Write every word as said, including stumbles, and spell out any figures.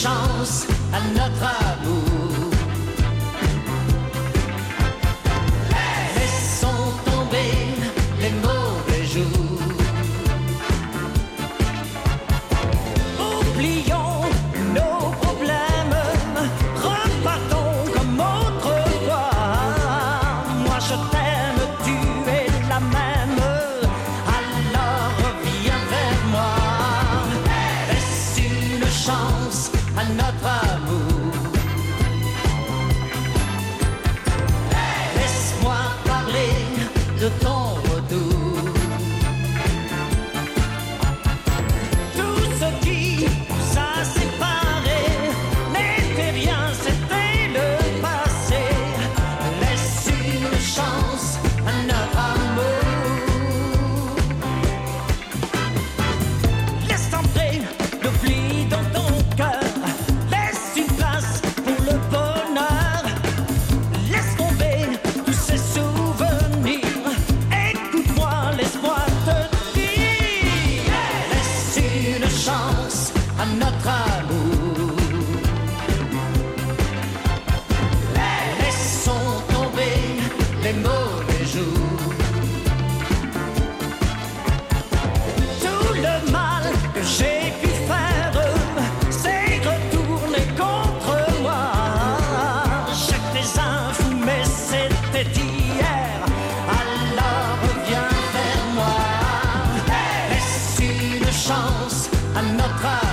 chance à notre amour. Laissons tomber les mauvais jours. Oublions nos problèmes, repartons comme autrefois. Moi je t'aime, tu es la même, alors reviens vers moi. Laisse une chance à notre amour. Laisse-moi parler de ton retour. Tout ce qui nous a séparés n'était rien, c'était le passé. Laisse une chance à notre amour. Laisse entrer l'oubli dans ton cœur. Laisse une place pour le bonheur. Laisse tomber tous ces souvenirs. Écoute-moi, laisse-moi te dire. Laisse une chance à notre amour. Laissons tomber les mauvais jours. Tout le mal que j'ai pu faire, c'est retourné contre moi. Chaque des infos, mais c'était hier. Alors reviens vers moi. Laisse une chance à notre amour.